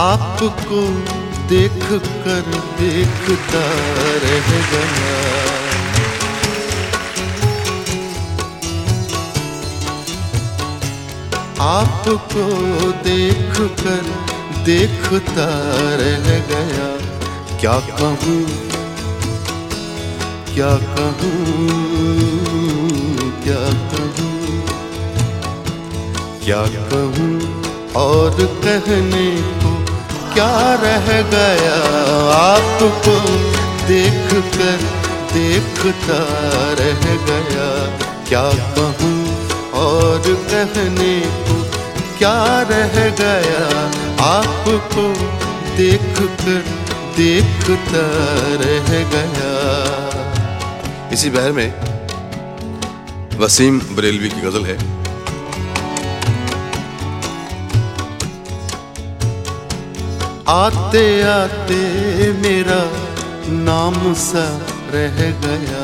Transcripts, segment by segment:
आपको देख कर देखता रह गया। आपको देख कर देखता रह गया। क्या कहूँ क्या कहूँ क्या कहूँ क्या कहूँ और कहने को क्या रह गया। आपको देख कर देखता रह गया। क्या कहूँ और कहने को क्या रह गया। आपको देख कर देखता रह गया। इसी बहर में वसीम बरेलवी की गजल है। आते आते मेरा नाम सा रह गया।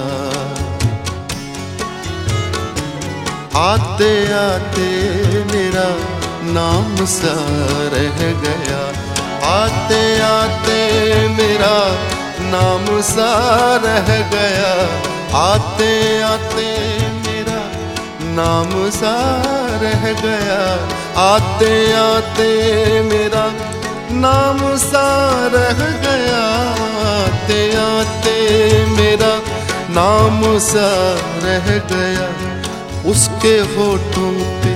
आते आते मेरा नाम सा रह गया। आते आते मेरा नाम सा रह गया। आते आते मेरा नाम सा रह गया। आते आते मेरा नाम सा रह गया। आते आते मेरा नाम सा रह गया। उसके होठों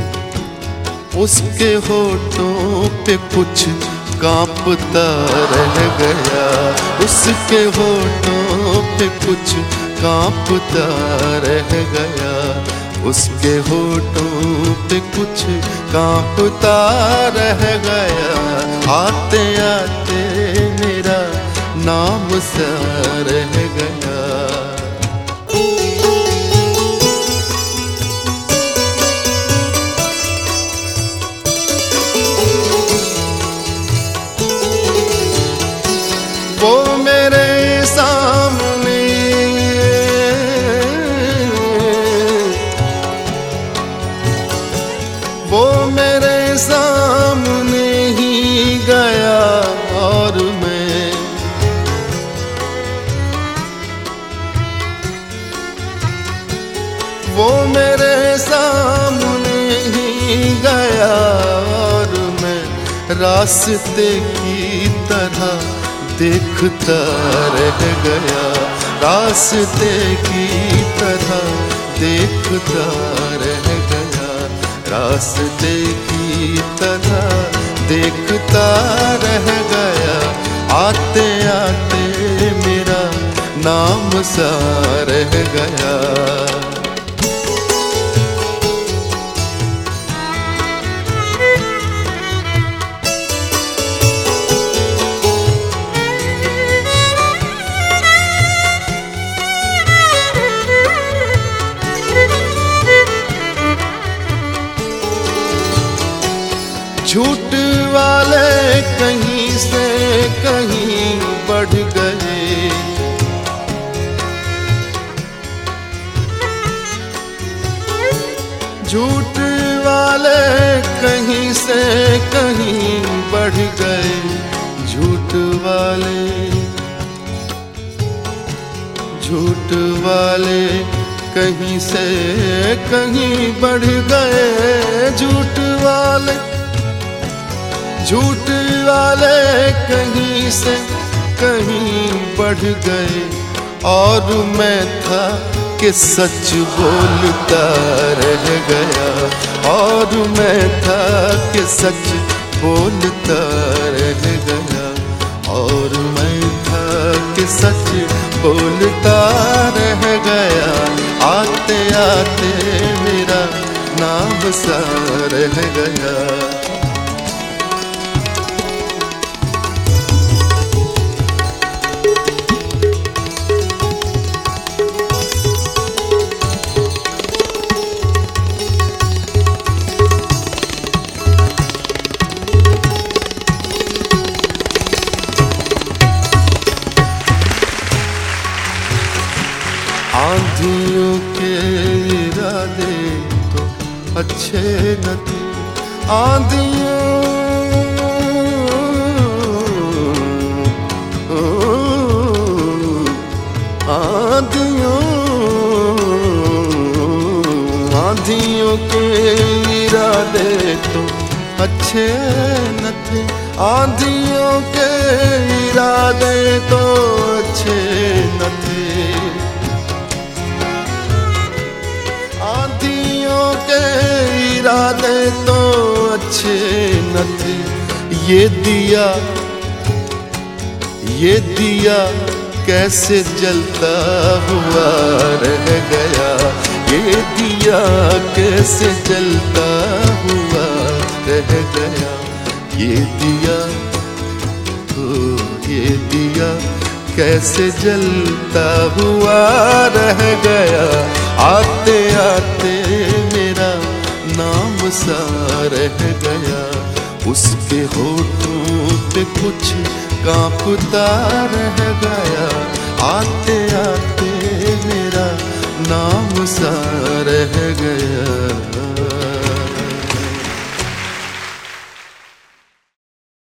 पे कुछ कांपता रह गया। उसके होठों पे कुछ कांपता रह गया। उसके होठों पे कुछ कांपता रह गया। आते आते मेरा नाम सा रह गया। वो मेरे सामने वो मेरे सामने ही गया और मैं वो मेरे सामने ही गया और मैं रास्ते की तरह देखता रह गया। रास्ते की तरह देखता रह गया। रास्ते की तरह देखता रह गया। आते आते मेरा नाम सा रह गया। झूठ वाले कहीं से कहीं बढ़ गए। झूठ वाले कहीं से कहीं बढ़ गए। झूठ वाले कहीं से कहीं बढ़ गए। झूठ वाले कहीं से कहीं बढ़ गए। और मैं था कि सच बोलता रह गया। और मैं था कि सच बोलता रह गया। और मैं था कि सच बोलता रह गया। आते आते मेरा नाम सा रह गया। आंधियों के इरादे तो अच्छे न थे। आंधियों आंधियों के इरादे तो अच्छे न थे, आंधियों के इरादे तो अच्छे न थे, आंधियों के इरादे तो अच्छे न थे। ये दिया कैसे जलता हुआ रह गया, ये दिया कैसे जलता हुआ रह गया, ये दिया कैसे जलता हुआ रह गया। आते आते मेरा नाम सा रह गया, उसके होठों पे कुछ कांपता रह गया। आते आते मेरा नाम सा रह गया।